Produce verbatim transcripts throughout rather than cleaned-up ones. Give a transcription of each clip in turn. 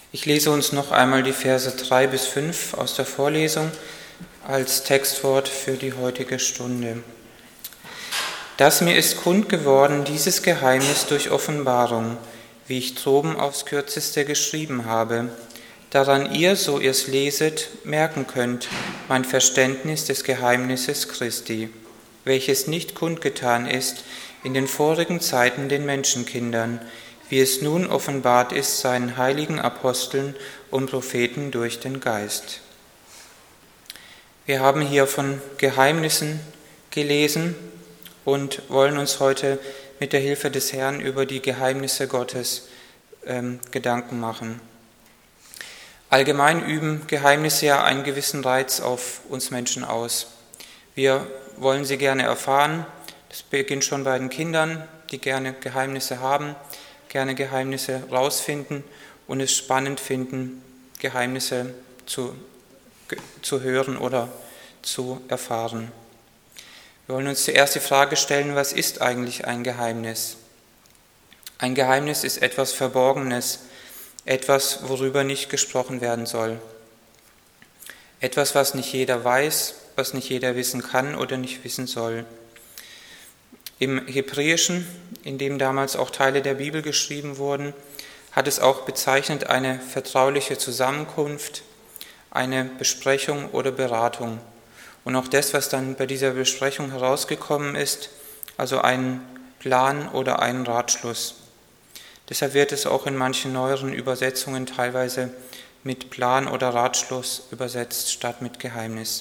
Ich lese uns noch einmal die Verse drei bis fünf aus der Vorlesung als Textwort für die heutige Stunde. Das mir ist kund geworden, dieses Geheimnis durch Offenbarung, wie ich droben aufs Kürzeste geschrieben habe, daran ihr, so ihr es leset, merken könnt, mein Verständnis des Geheimnisses Christi, welches nicht kundgetan ist in den vorigen Zeiten den Menschenkindern, wie es nun offenbart ist seinen heiligen Aposteln und Propheten durch den Geist. Wir haben hier von Geheimnissen gelesen und wollen uns heute mit der Hilfe des Herrn über die Geheimnisse Gottes ähm, Gedanken machen. Allgemein üben Geheimnisse ja einen gewissen Reiz auf uns Menschen aus. Wir wollen sie gerne erfahren. Das beginnt schon bei den Kindern, die gerne Geheimnisse haben, gerne Geheimnisse rausfinden und es spannend finden, Geheimnisse zu, zu hören oder zu erfahren. Wir wollen uns zuerst die Frage stellen, was ist eigentlich ein Geheimnis? Ein Geheimnis ist etwas Verborgenes, etwas, worüber nicht gesprochen werden soll. Etwas, was nicht jeder weiß, was nicht jeder wissen kann oder nicht wissen soll. Im Hebräischen, in dem damals auch Teile der Bibel geschrieben wurden, hat es auch bezeichnet eine vertrauliche Zusammenkunft, eine Besprechung oder Beratung. Und auch das, was dann bei dieser Besprechung herausgekommen ist, also ein Plan oder ein Ratschluss. Deshalb wird es auch in manchen neueren Übersetzungen teilweise mit Plan oder Ratschluss übersetzt, statt mit Geheimnis.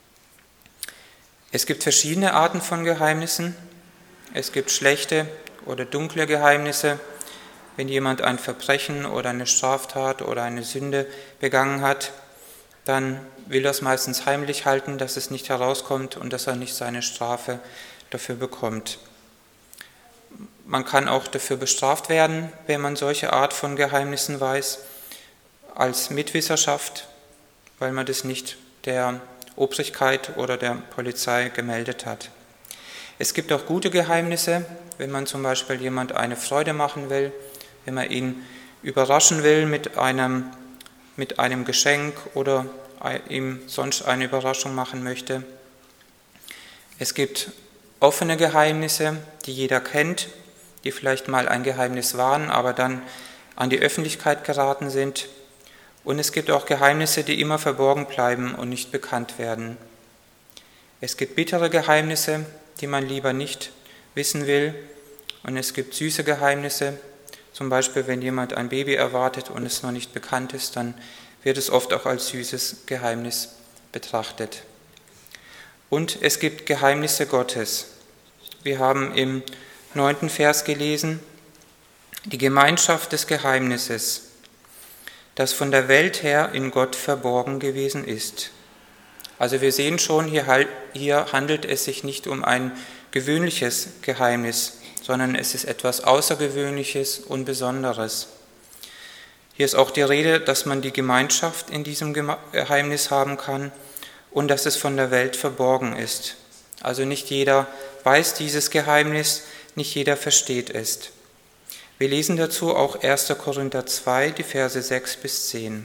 Es gibt verschiedene Arten von Geheimnissen. Es gibt schlechte oder dunkle Geheimnisse. Wenn jemand ein Verbrechen oder eine Straftat oder eine Sünde begangen hat, dann will er es meistens heimlich halten, dass es nicht herauskommt und dass er nicht seine Strafe dafür bekommt. Man kann auch dafür bestraft werden, wenn man solche Art von Geheimnissen weiß, als Mitwisserschaft, weil man das nicht der Obrigkeit oder der Polizei gemeldet hat. Es gibt auch gute Geheimnisse, wenn man zum Beispiel jemand eine Freude machen will, wenn man ihn überraschen will mit einem, mit einem Geschenk oder ihm sonst eine Überraschung machen möchte. Es gibt offene Geheimnisse, die jeder kennt, die vielleicht mal ein Geheimnis waren, aber dann an die Öffentlichkeit geraten sind. Und es gibt auch Geheimnisse, die immer verborgen bleiben und nicht bekannt werden. Es gibt bittere Geheimnisse, die man lieber nicht wissen will. Und es gibt süße Geheimnisse, zum Beispiel wenn jemand ein Baby erwartet und es noch nicht bekannt ist, dann wird es oft auch als süßes Geheimnis betrachtet. Und es gibt Geheimnisse Gottes. Wir haben im neunten Vers gelesen, die Gemeinschaft des Geheimnisses, das von der Welt her in Gott verborgen gewesen ist. Also wir sehen schon, hier, hier handelt es sich nicht um ein gewöhnliches Geheimnis, sondern es ist etwas Außergewöhnliches und Besonderes. Hier ist auch die Rede, dass man die Gemeinschaft in diesem Geheimnis haben kann und dass es von der Welt verborgen ist. Also nicht jeder weiß dieses Geheimnis, nicht jeder versteht es. Wir lesen dazu auch erster Korinther zwei, die Verse sechs bis zehn.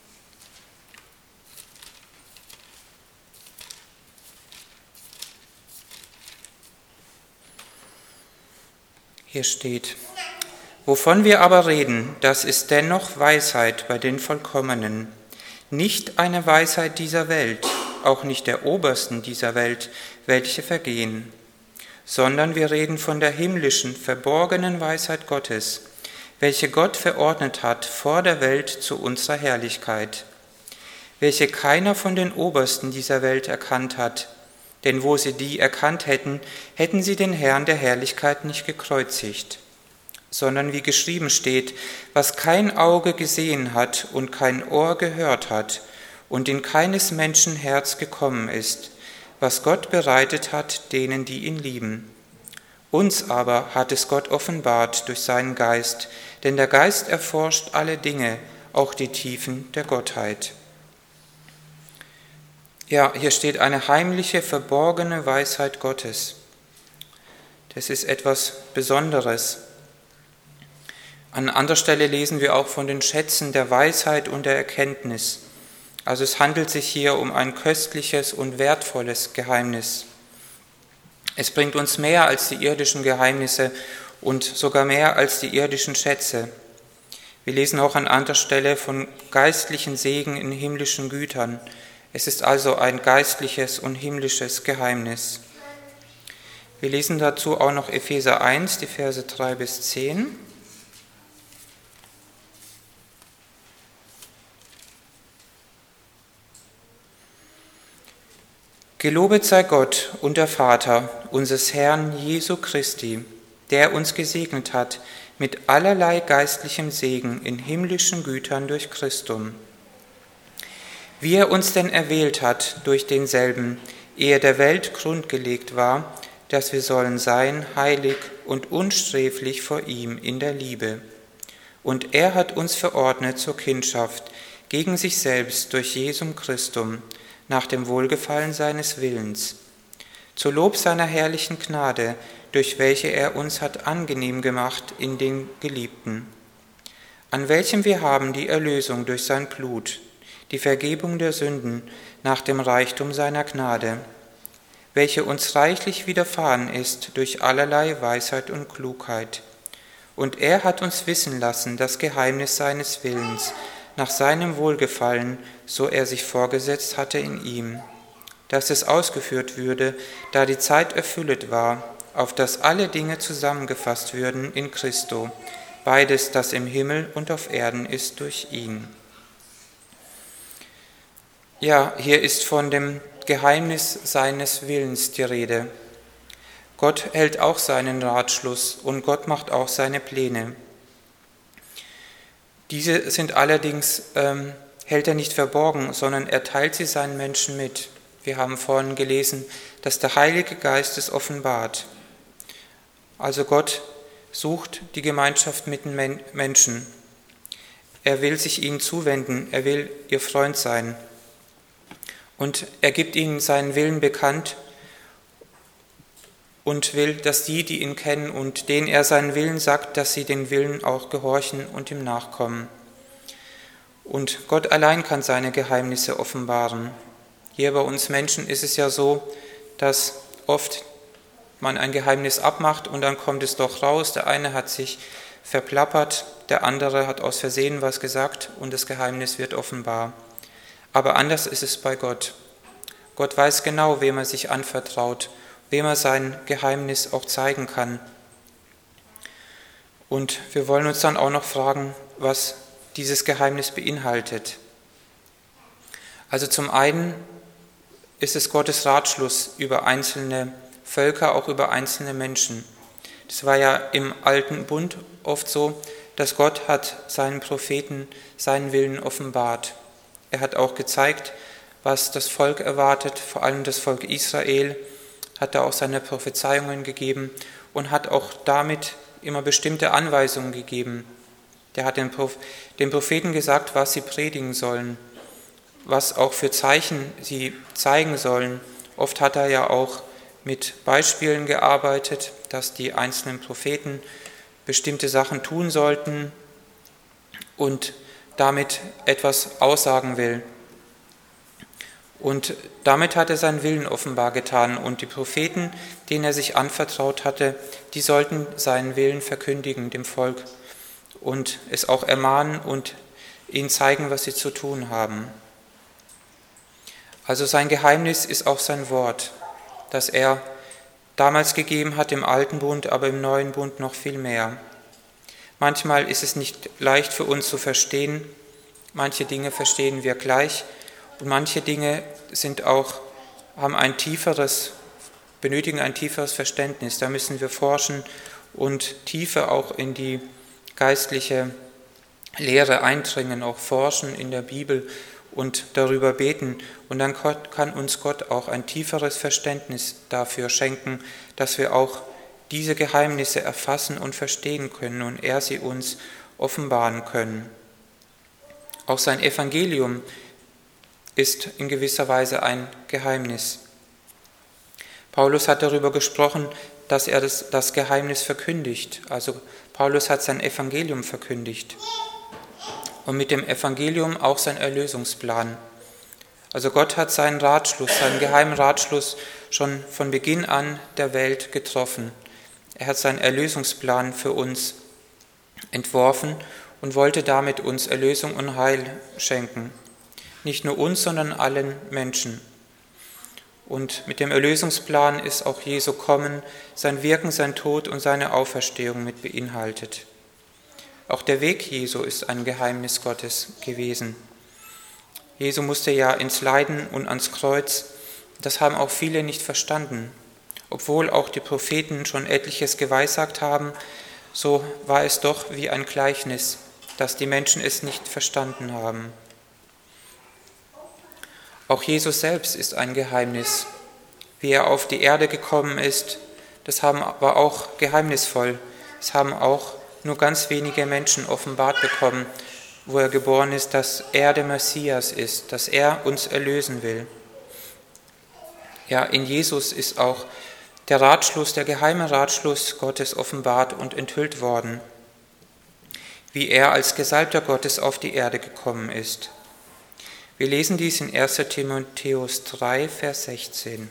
Hier steht: Wovon wir aber reden, das ist dennoch Weisheit bei den Vollkommenen, nicht eine Weisheit dieser Welt, auch nicht der Obersten dieser Welt, welche vergehen, sondern wir reden von der himmlischen, verborgenen Weisheit Gottes, welche Gott verordnet hat vor der Welt zu unserer Herrlichkeit, welche keiner von den Obersten dieser Welt erkannt hat, denn wo sie die erkannt hätten, hätten sie den Herrn der Herrlichkeit nicht gekreuzigt, sondern wie geschrieben steht, was kein Auge gesehen hat und kein Ohr gehört hat und in keines Menschen Herz gekommen ist, was Gott bereitet hat denen, die ihn lieben. Uns aber hat es Gott offenbart durch seinen Geist, denn der Geist erforscht alle Dinge, auch die Tiefen der Gottheit. Ja, hier steht eine heimliche, verborgene Weisheit Gottes. Das ist etwas Besonderes. An anderer Stelle lesen wir auch von den Schätzen der Weisheit und der Erkenntnis. Also es handelt sich hier um ein köstliches und wertvolles Geheimnis. Es bringt uns mehr als die irdischen Geheimnisse und sogar mehr als die irdischen Schätze. Wir lesen auch an anderer Stelle von geistlichen Segen in himmlischen Gütern. Es ist also ein geistliches und himmlisches Geheimnis. Wir lesen dazu auch noch Epheser eins, die Verse drei bis zehn. Gelobet sei Gott und der Vater unseres Herrn Jesu Christi, der uns gesegnet hat mit allerlei geistlichem Segen in himmlischen Gütern durch Christum. Wie er uns denn erwählt hat durch denselben, ehe der Welt Grund gelegt war, dass wir sollen sein heilig und unsträflich vor ihm in der Liebe. Und er hat uns verordnet zur Kindschaft gegen sich selbst durch Jesum Christum, nach dem Wohlgefallen seines Willens, zu Lob seiner herrlichen Gnade, durch welche er uns hat angenehm gemacht in den Geliebten, an welchem wir haben die Erlösung durch sein Blut, die Vergebung der Sünden nach dem Reichtum seiner Gnade, welche uns reichlich widerfahren ist durch allerlei Weisheit und Klugheit. Und er hat uns wissen lassen das Geheimnis seines Willens, nach seinem Wohlgefallen, so er sich vorgesetzt hatte in ihm, dass es ausgeführt würde, da die Zeit erfüllet war, auf dass alle Dinge zusammengefasst würden in Christo, beides, das im Himmel und auf Erden ist, durch ihn. Ja, hier ist von dem Geheimnis seines Willens die Rede. Gott hält auch seinen Ratschluss und Gott macht auch seine Pläne. Diese sind allerdings, ähm, hält er nicht verborgen, sondern er teilt sie seinen Menschen mit. Wir haben vorhin gelesen, dass der Heilige Geist es offenbart. Also Gott sucht die Gemeinschaft mit den Men- Menschen. Er will sich ihnen zuwenden, er will ihr Freund sein. Und er gibt ihnen seinen Willen bekannt und will, dass die, die ihn kennen und denen er seinen Willen sagt, dass sie den Willen auch gehorchen und ihm nachkommen. Und Gott allein kann seine Geheimnisse offenbaren. Hier bei uns Menschen ist es ja so, dass oft man ein Geheimnis abmacht und dann kommt es doch raus. Der eine hat sich verplappert, der andere hat aus Versehen was gesagt und das Geheimnis wird offenbar. Aber anders ist es bei Gott. Gott weiß genau, wem er sich anvertraut, wem er sein Geheimnis auch zeigen kann. Und wir wollen uns dann auch noch fragen, was dieses Geheimnis beinhaltet. Also zum einen ist es Gottes Ratschluss über einzelne Völker, auch über einzelne Menschen. Das war ja im Alten Bund oft so, dass Gott hat seinen Propheten seinen Willen offenbart. Er hat auch gezeigt, was das Volk erwartet, vor allem das Volk Israel, hat er auch seine Prophezeiungen gegeben und hat auch damit immer bestimmte Anweisungen gegeben. Der hat den Propheten gesagt, was sie predigen sollen, was auch für Zeichen sie zeigen sollen. Oft hat er ja auch mit Beispielen gearbeitet, dass die einzelnen Propheten bestimmte Sachen tun sollten und damit etwas aussagen will. Und damit hat er seinen Willen offenbar getan. Und die Propheten, denen er sich anvertraut hatte, die sollten seinen Willen verkündigen dem Volk und es auch ermahnen und ihnen zeigen, was sie zu tun haben. Also sein Geheimnis ist auch sein Wort, das er damals gegeben hat im Alten Bund, aber im Neuen Bund noch viel mehr. Manchmal ist es nicht leicht für uns zu verstehen. Manche Dinge verstehen wir gleich. Und manche Dinge sind auch, haben ein tieferes, benötigen ein tieferes Verständnis. Da müssen wir forschen und tiefer auch in die geistliche Lehre eindringen, auch forschen in der Bibel und darüber beten. Und dann kann uns Gott auch ein tieferes Verständnis dafür schenken, dass wir auch diese Geheimnisse erfassen und verstehen können und er sie uns offenbaren können. Auch sein Evangelium ist in gewisser Weise ein Geheimnis. Paulus hat darüber gesprochen, dass er das, das Geheimnis verkündigt. Also Paulus hat sein Evangelium verkündigt und mit dem Evangelium auch sein Erlösungsplan. Also Gott hat seinen Ratschluss, seinen geheimen Ratschluss schon von Beginn an der Welt getroffen. Er hat seinen Erlösungsplan für uns entworfen und wollte damit uns Erlösung und Heil schenken. Nicht nur uns, sondern allen Menschen. Und mit dem Erlösungsplan ist auch Jesu Kommen, sein Wirken, sein Tod und seine Auferstehung mit beinhaltet. Auch der Weg Jesu ist ein Geheimnis Gottes gewesen. Jesu musste ja ins Leiden und ans Kreuz. Das haben auch viele nicht verstanden. Obwohl auch die Propheten schon etliches geweissagt haben, so war es doch wie ein Gleichnis, dass die Menschen es nicht verstanden haben. Auch Jesus selbst ist ein Geheimnis. Wie er auf die Erde gekommen ist, das haben, war auch geheimnisvoll. Es haben auch nur ganz wenige Menschen offenbart bekommen, wo er geboren ist, dass er der Messias ist, dass er uns erlösen will. Ja, in Jesus ist auch der Ratschluss, der geheime Ratschluss Gottes offenbart und enthüllt worden, wie er als Gesalbter Gottes auf die Erde gekommen ist. Wir lesen dies in erster Timotheus drei, Vers sechzehn.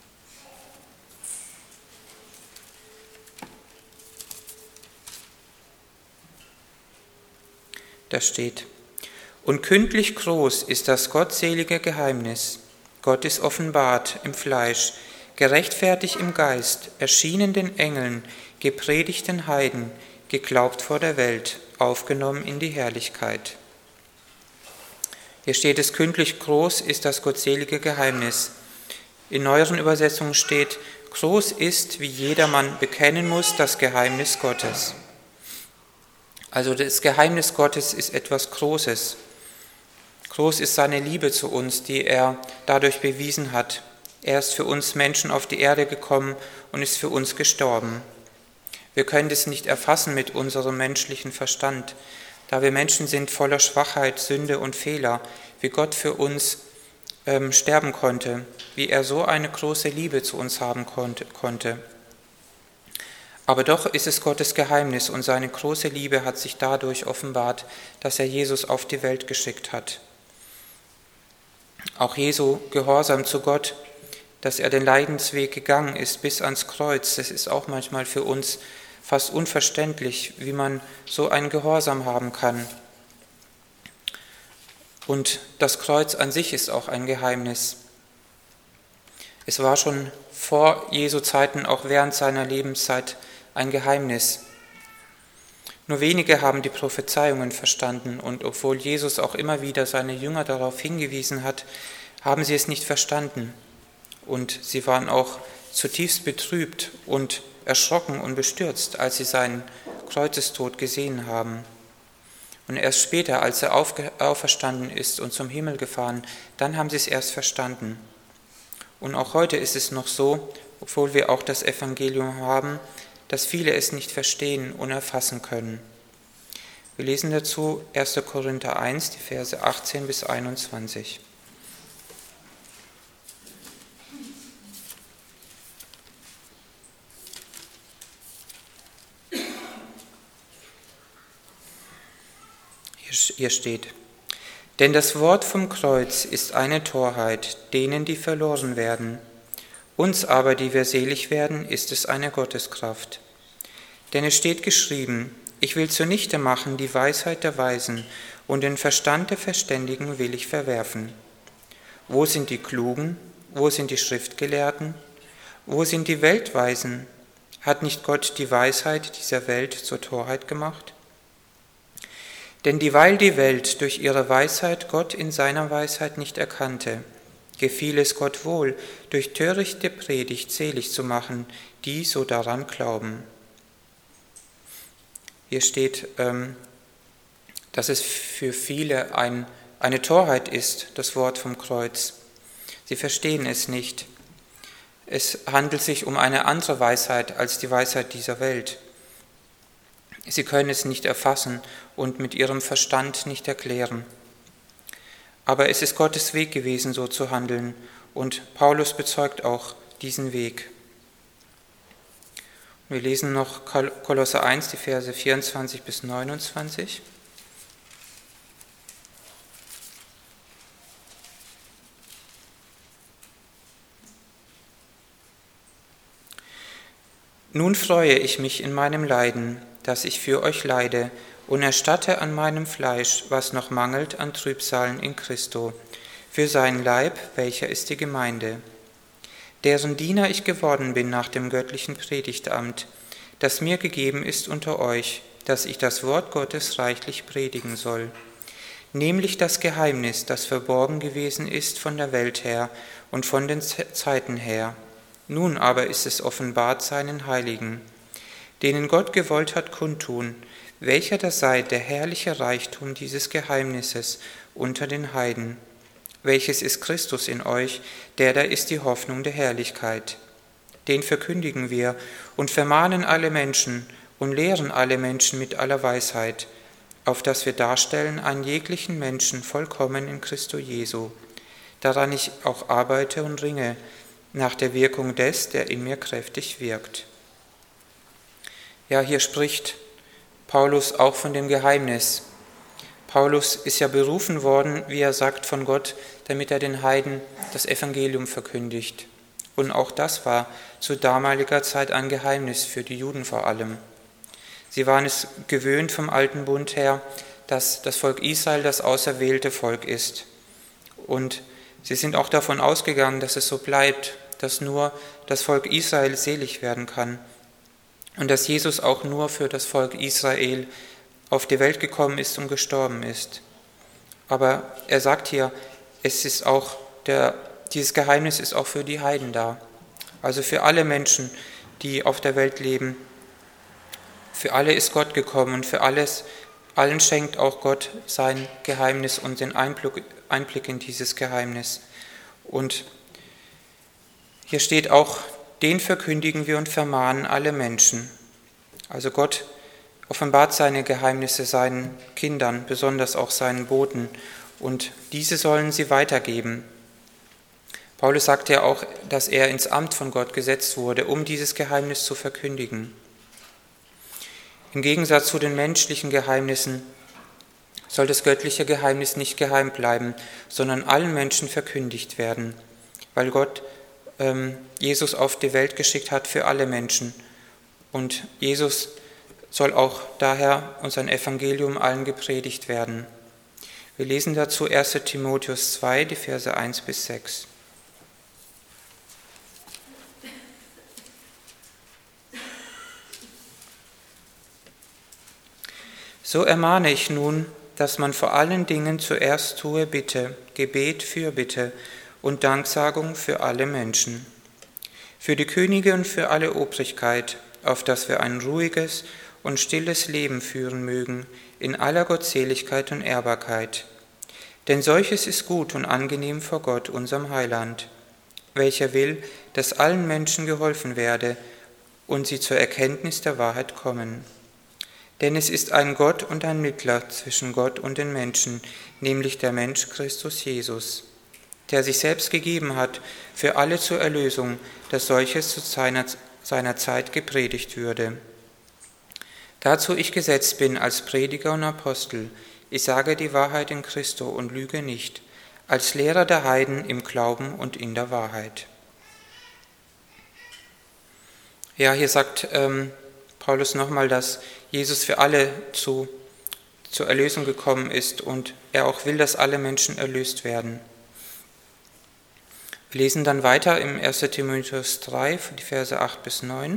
Da steht: Und kündlich groß ist das gottselige Geheimnis. Gott ist offenbart im Fleisch, gerechtfertigt im Geist, erschienen den Engeln, gepredigt den Heiden, geglaubt vor der Welt, aufgenommen in die Herrlichkeit. Hier steht es, kündlich groß ist das gottselige Geheimnis. In neueren Übersetzungen steht, groß ist, wie jedermann bekennen muss, das Geheimnis Gottes. Also das Geheimnis Gottes ist etwas Großes. Groß ist seine Liebe zu uns, die er dadurch bewiesen hat. Er ist für uns Menschen auf die Erde gekommen und ist für uns gestorben. Wir können das nicht erfassen mit unserem menschlichen Verstand, da wir Menschen sind voller Schwachheit, Sünde und Fehler, wie Gott für uns ähm, sterben konnte, wie er so eine große Liebe zu uns haben konnte, konnte. Aber doch ist es Gottes Geheimnis und seine große Liebe hat sich dadurch offenbart, dass er Jesus auf die Welt geschickt hat. Auch Jesu Gehorsam zu Gott, dass er den Leidensweg gegangen ist bis ans Kreuz, das ist auch manchmal für uns fast unverständlich, wie man so einen Gehorsam haben kann. Und das Kreuz an sich ist auch ein Geheimnis. Es war schon vor Jesu Zeiten, auch während seiner Lebenszeit, ein Geheimnis. Nur wenige haben die Prophezeiungen verstanden und obwohl Jesus auch immer wieder seine Jünger darauf hingewiesen hat, haben sie es nicht verstanden. Und sie waren auch zutiefst betrübt und erschrocken und bestürzt, als sie seinen Kreuzestod gesehen haben. Und erst später, als er auferstanden ist und zum Himmel gefahren, dann haben sie es erst verstanden. Und auch heute ist es noch so, obwohl wir auch das Evangelium haben, dass viele es nicht verstehen und erfassen können. Wir lesen dazu erster Korinther eins, die Verse achtzehn bis einundzwanzig. Hier steht: Denn das Wort vom Kreuz ist eine Torheit denen, die verloren werden. Uns aber, die wir selig werden, ist es eine Gotteskraft. Denn es steht geschrieben, ich will zunichte machen die Weisheit der Weisen und den Verstand der Verständigen will ich verwerfen. Wo sind die Klugen? Wo sind die Schriftgelehrten? Wo sind die Weltweisen? Hat nicht Gott die Weisheit dieser Welt zur Torheit gemacht? Denn dieweil die Welt durch ihre Weisheit Gott in seiner Weisheit nicht erkannte, gefiel es Gott wohl, durch törichte Predigt selig zu machen, die so daran glauben. Hier steht, dass es für viele ein, eine Torheit ist, das Wort vom Kreuz. Sie verstehen es nicht. Es handelt sich um eine andere Weisheit als die Weisheit dieser Welt. Sie können es nicht erfassen und mit ihrem Verstand nicht erklären. Aber es ist Gottes Weg gewesen, so zu handeln, und Paulus bezeugt auch diesen Weg. Wir lesen noch Kolosser eins, die Verse vierundzwanzig bis neunundzwanzig. Nun freue ich mich in meinem Leiden, dass ich für euch leide, und erstatte an meinem Fleisch, was noch mangelt an Trübsalen in Christo, für seinen Leib, welcher ist die Gemeinde, deren Diener ich geworden bin nach dem göttlichen Predigtamt, das mir gegeben ist unter euch, dass ich das Wort Gottes reichlich predigen soll, nämlich das Geheimnis, das verborgen gewesen ist von der Welt her und von den Zeiten her. Nun aber ist es offenbart seinen Heiligen, denen Gott gewollt hat kundtun, welcher das sei der herrliche Reichtum dieses Geheimnisses unter den Heiden, welches ist Christus in euch, der da ist die Hoffnung der Herrlichkeit. Den verkündigen wir und vermahnen alle Menschen und lehren alle Menschen mit aller Weisheit, auf dass wir darstellen einen jeglichen Menschen vollkommen in Christo Jesu, daran ich auch arbeite und ringe, nach der Wirkung des, der in mir kräftig wirkt. Ja, hier spricht Paulus auch von dem Geheimnis. Paulus ist ja berufen worden, wie er sagt, von Gott, damit er den Heiden das Evangelium verkündigt. Und auch das war zu damaliger Zeit ein Geheimnis für die Juden vor allem. Sie waren es gewöhnt vom alten Bund her, dass das Volk Israel das auserwählte Volk ist. Und sie sind auch davon ausgegangen, dass es so bleibt, dass nur das Volk Israel selig werden kann und dass Jesus auch nur für das Volk Israel auf die Welt gekommen ist und gestorben ist. Aber er sagt hier, es ist auch der, dieses Geheimnis ist auch für die Heiden da, also für alle Menschen, die auf der Welt leben. Für alle ist Gott gekommen und für alles, allen schenkt auch Gott sein Geheimnis und den Einblick, Einblick in dieses Geheimnis. Und hier steht auch, den verkündigen wir und vermahnen alle Menschen. Also Gott offenbart seine Geheimnisse seinen Kindern, besonders auch seinen Boten, und diese sollen sie weitergeben. Paulus sagt ja auch, dass er ins Amt von Gott gesetzt wurde, um dieses Geheimnis zu verkündigen. Im Gegensatz zu den menschlichen Geheimnissen soll das göttliche Geheimnis nicht geheim bleiben, sondern allen Menschen verkündigt werden, weil Gott ähm, Jesus auf die Welt geschickt hat für alle Menschen. Und Jesus soll auch daher und sein Evangelium allen gepredigt werden. Wir lesen dazu erster Timotheus zwei, die Verse eins bis sechs. So ermahne ich nun, dass man vor allen Dingen zuerst tue Bitte, Gebet für Bitte und Danksagung für alle Menschen, für die Könige und für alle Obrigkeit, auf dass wir ein ruhiges und stilles Leben führen mögen, in aller Gottseligkeit und Ehrbarkeit. Denn solches ist gut und angenehm vor Gott, unserem Heiland, welcher will, dass allen Menschen geholfen werde und sie zur Erkenntnis der Wahrheit kommen. Denn es ist ein Gott und ein Mittler zwischen Gott und den Menschen, nämlich der Mensch Christus Jesus, der sich selbst gegeben hat für alle zur Erlösung, dass solches zu seiner, seiner Zeit gepredigt würde. Dazu ich gesetzt bin als Prediger und Apostel, ich sage die Wahrheit in Christo und lüge nicht, als Lehrer der Heiden im Glauben und in der Wahrheit. Ja, hier sagt ähm, Paulus nochmal, dass Jesus für alle zu, zur Erlösung gekommen ist und er auch will, dass alle Menschen erlöst werden. Wir lesen dann weiter im erster Timotheus drei, die Verse acht bis neun.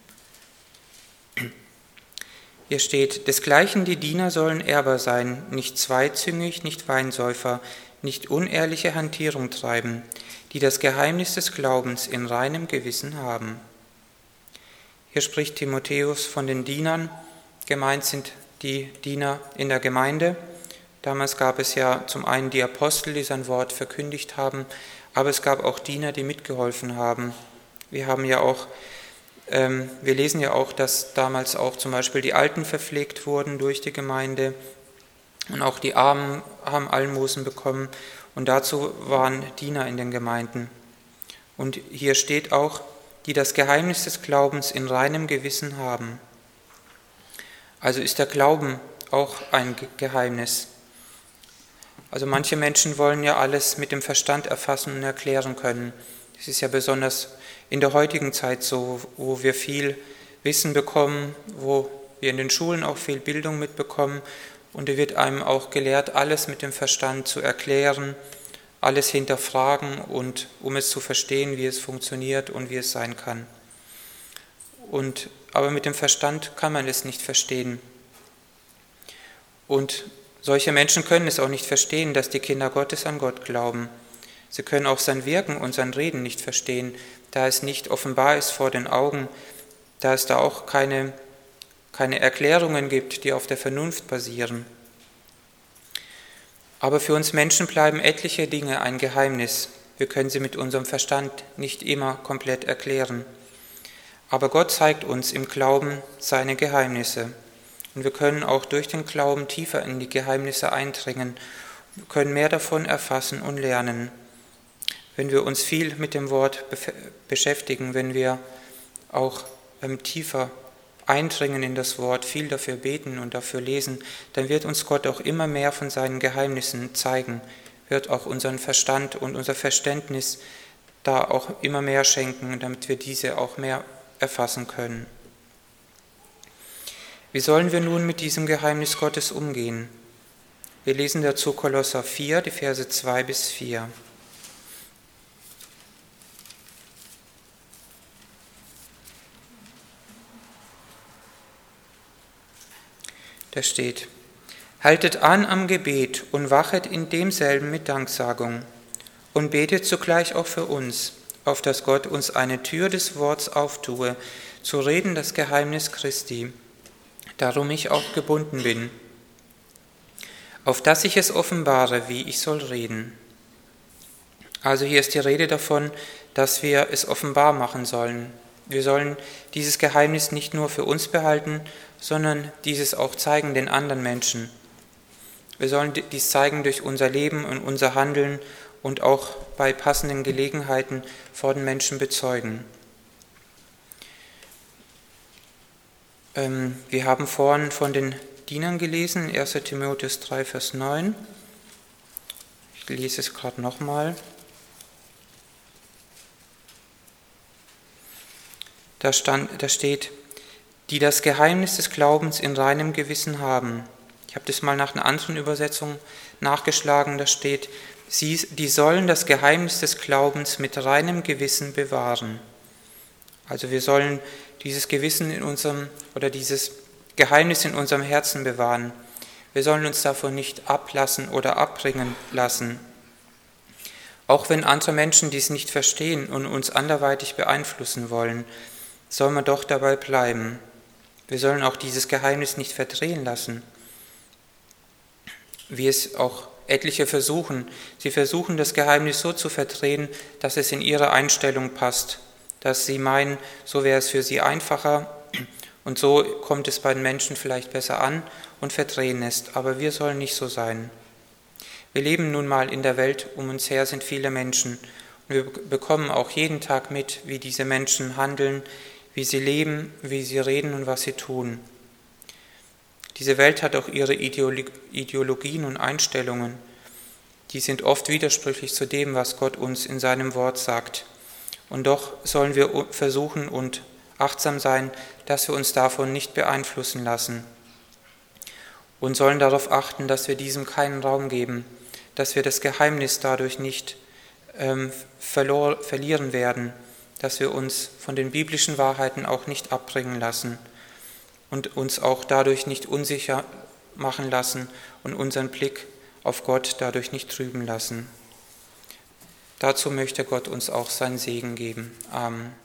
Hier steht, desgleichen die Diener sollen ehrbar sein, nicht zweizüngig, nicht Weinsäufer, nicht unehrliche Hantierung treiben, die das Geheimnis des Glaubens in reinem Gewissen haben. Hier spricht Timotheus von den Dienern. Gemeint sind die Diener in der Gemeinde. Damals gab es ja zum einen die Apostel, die sein Wort verkündigt haben, aber es gab auch Diener, die mitgeholfen haben. Wir haben ja auch, ähm, wir lesen ja auch, dass damals auch zum Beispiel die Alten verpflegt wurden durch die Gemeinde und auch die Armen haben Almosen bekommen und dazu waren Diener in den Gemeinden. Und hier steht auch, die das Geheimnis des Glaubens in reinem Gewissen haben. Also ist der Glauben auch ein Geheimnis. Also manche Menschen wollen ja alles mit dem Verstand erfassen und erklären können. Das ist ja besonders in der heutigen Zeit so, wo wir viel Wissen bekommen, wo wir in den Schulen auch viel Bildung mitbekommen. Und da wird einem auch gelehrt, alles mit dem Verstand zu erklären, alles hinterfragen, und um es zu verstehen, wie es funktioniert und wie es sein kann. Und, aber mit dem Verstand kann man es nicht verstehen. Und solche Menschen können es auch nicht verstehen, dass die Kinder Gottes an Gott glauben. Sie können auch sein Wirken und sein Reden nicht verstehen, da es nicht offenbar ist vor den Augen, da es da auch keine, keine Erklärungen gibt, die auf der Vernunft basieren. Aber für uns Menschen bleiben etliche Dinge ein Geheimnis. Wir können sie mit unserem Verstand nicht immer komplett erklären. Aber Gott zeigt uns im Glauben seine Geheimnisse. Und wir können auch durch den Glauben tiefer in die Geheimnisse eindringen, können mehr davon erfassen und lernen. Wenn wir uns viel mit dem Wort beschäftigen, wenn wir auch ähm, tiefer eindringen in das Wort, viel dafür beten und dafür lesen, dann wird uns Gott auch immer mehr von seinen Geheimnissen zeigen, wird auch unseren Verstand und unser Verständnis da auch immer mehr schenken, damit wir diese auch mehr erfassen können. Wie sollen wir nun mit diesem Geheimnis Gottes umgehen? Wir lesen dazu Kolosser vier, die Verse zwei bis vier. Da steht: Haltet an am Gebet und wachet in demselben mit Danksagung und betet zugleich auch für uns, auf dass Gott uns eine Tür des Worts auftue, zu reden das Geheimnis Christi, darum ich auch gebunden bin, auf dass ich es offenbare, wie ich soll reden. Also hier ist die Rede davon, dass wir es offenbar machen sollen. Wir sollen dieses Geheimnis nicht nur für uns behalten, sondern dieses auch zeigen den anderen Menschen. Wir sollen dies zeigen durch unser Leben und unser Handeln und auch bei passenden Gelegenheiten vor den Menschen bezeugen. Ähm, wir haben vorhin von den Dienern gelesen, erster Timotheus drei, Vers neun. Ich lese es gerade nochmal. Da, stand, da steht, die das Geheimnis des Glaubens in reinem Gewissen haben. Ich habe das mal nach einer anderen Übersetzung nachgeschlagen, da steht, sie, die sollen das Geheimnis des Glaubens mit reinem Gewissen bewahren. Also wir sollen dieses Gewissen in unserem, oder dieses Geheimnis in unserem Herzen bewahren. Wir sollen uns davon nicht ablassen oder abbringen lassen. Auch wenn andere Menschen dies nicht verstehen und uns anderweitig beeinflussen wollen, soll man doch dabei bleiben. Wir sollen auch dieses Geheimnis nicht verdrehen lassen, wie es auch etliche versuchen. Sie versuchen, das Geheimnis so zu verdrehen, dass es in ihre Einstellung passt, dass sie meinen, so wäre es für sie einfacher und so kommt es bei den Menschen vielleicht besser an und verdrehen es. Aber wir sollen nicht so sein. Wir leben nun mal in der Welt, um uns her sind viele Menschen und wir bekommen auch jeden Tag mit, wie diese Menschen handeln, wie sie leben, wie sie reden und was sie tun. Diese Welt hat auch ihre Ideologien und Einstellungen. Die sind oft widersprüchlich zu dem, was Gott uns in seinem Wort sagt. Und doch sollen wir versuchen und achtsam sein, dass wir uns davon nicht beeinflussen lassen. Und sollen darauf achten, dass wir diesem keinen Raum geben, dass wir das Geheimnis dadurch nicht ähm, verlor, verlieren werden, dass wir uns von den biblischen Wahrheiten auch nicht abbringen lassen und uns auch dadurch nicht unsicher machen lassen und unseren Blick auf Gott dadurch nicht trüben lassen. Dazu möchte Gott uns auch seinen Segen geben. Amen.